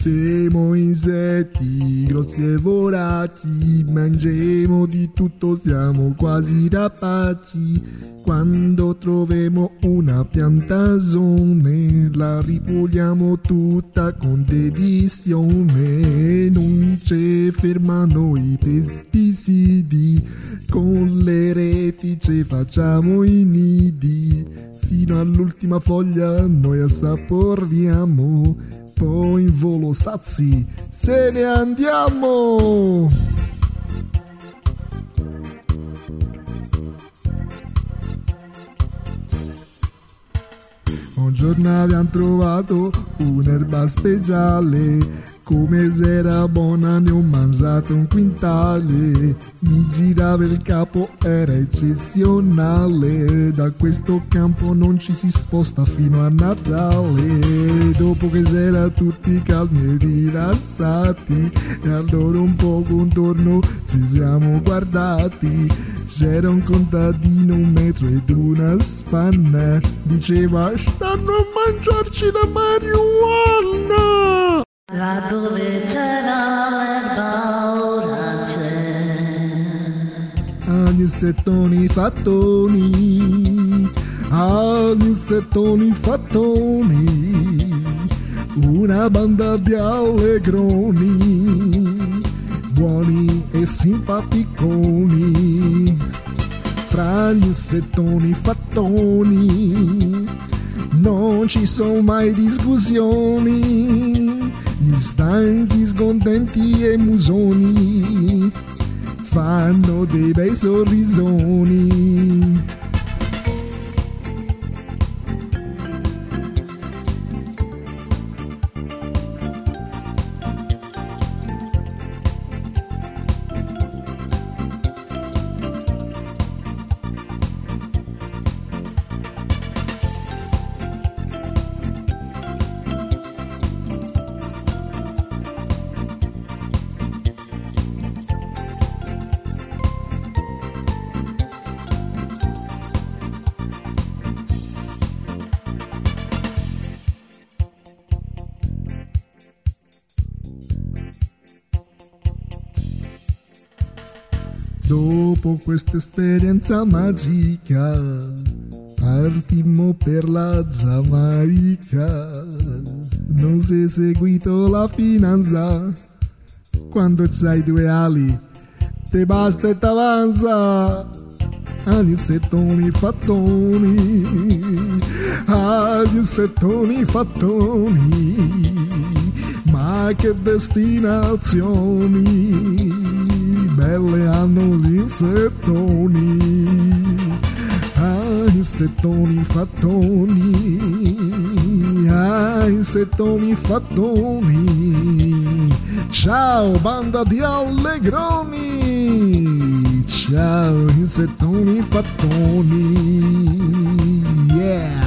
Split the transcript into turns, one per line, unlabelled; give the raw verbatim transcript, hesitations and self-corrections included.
Siamo insetti grossi e voraci, mangiamo di tutto, siamo quasi rapaci. Quando troviamo una piantagione la ripuliamo tutta con dedizione. Non ci fermano i pesticidi, con le reti ci facciamo i nidi. Fino all'ultima foglia noi assaporiamo, poi in volo sazi se ne andiamo. Un giorno abbiamo trovato un'erba speciale, come se era buona ne ho mangiato un quintale. Mi girava il capo, era eccezionale, da questo campo non ci si sposta fino a Natale. Dopo che s'era tutti calmi e rilassati, e allora un poco intorno ci siamo guardati. C'era un contadino, un metro ed una spanna, diceva stanno a mangiarci la marijuana.
Là dove c'era l'erba ora c'è.
Agli insettoni fattoni, agli insettoni fattoni, una banda di allegroni, buoni e simpaticoni. Fra gli insettoni fattoni non ci sono mai discussioni, gli stanchi, scontenti e musoni fanno dei bei sorrisoni. Dopo questa esperienza magica partimmo per la Giamaica. Non si è seguito la finanza, quando c'hai due ali te basta e t'avanza. Agli insettoni fattoni, agli insettoni fattoni, ma che destinazioni belle hanno gli insettoni. Ah, insettoni fattoni, ah, insettoni fattoni. Ciao banda di allegroni, ciao insettoni fattoni, yeah.